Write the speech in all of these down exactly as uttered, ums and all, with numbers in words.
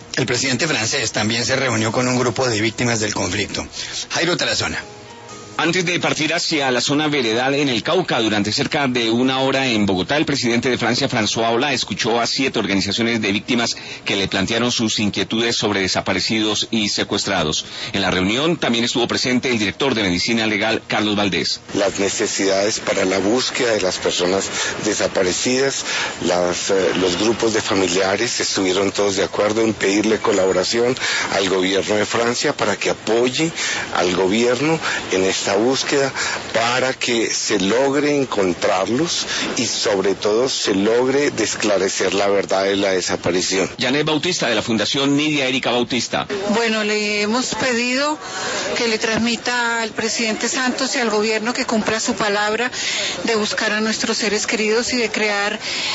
El presidente francés también se reunió con un grupo de víctimas del conflicto. Jairo Tarazona. Antes de partir hacia la zona veredal en el Cauca, durante cerca de una hora en Bogotá, el presidente de Francia, François Hollande, escuchó a siete organizaciones de víctimas que le plantearon sus inquietudes sobre desaparecidos y secuestrados. En la reunión también estuvo presente el director de Medicina Legal, Carlos Valdés. Las necesidades para la búsqueda de las personas desaparecidas, las, eh, los grupos de familiares estuvieron todos de acuerdo en pedirle colaboración al gobierno de Francia para que apoye al gobierno en esta búsqueda para que se logre encontrarlos y sobre todo se logre esclarecer la verdad de la desaparición. Janet Bautista, de la Fundación Nidia Erika Bautista. Bueno, le hemos pedido que le transmita al presidente Santos y al gobierno que cumpla su palabra de buscar a nuestros seres queridos y de crear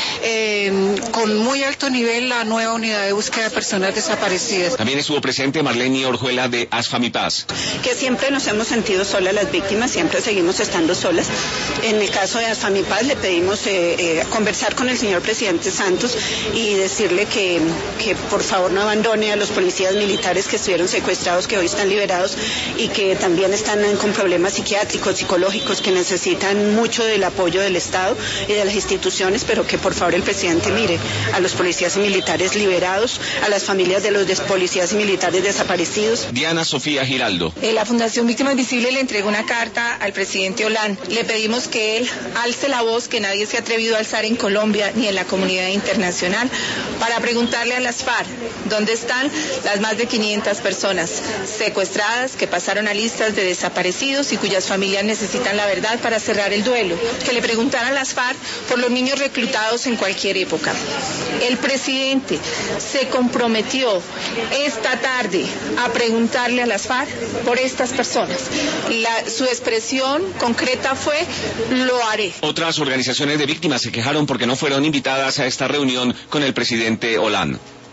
eh, con muy alto nivel la nueva unidad de búsqueda de personas desaparecidas. También estuvo presente Marlene Orjuela de Asfamipaz. Que siempre nos hemos sentido solas las víctimas, siempre seguimos estando solas. En el caso de Asfamipaz le pedimos eh, eh, conversar con el señor presidente Santos y decirle que, que por favor no abandone a los policías militares que estuvieron secuestrados, que hoy están liberados y que también están con problemas psiquiátricos, psicológicos, que necesitan mucho del apoyo del Estado y de las instituciones, pero que por favor el presidente mire a los policías y militares liberados, a las familias de los policías y militares desaparecidos. Diana Sofía Giraldo. Eh, la Fundación Víctimas Visibles le entregó una carta al presidente Hollande. Le pedimos que él alce la voz que nadie se ha atrevido a alzar en Colombia ni en la comunidad internacional para preguntarle a las FARC dónde están las más de quinientas personas secuestradas que pasaron a listas de desaparecidos y cuyas familias necesitan la verdad para cerrar el duelo. Que le preguntaran a las FARC por los niños reclutados en cualquier época. El presidente se comprometió esta tarde a preguntarle a las FARC por estas personas. La, su expresión concreta fue: lo haré. Otras organizaciones de víctimas se quejaron porque no fueron invitadas a esta reunión con el presidente Hollande.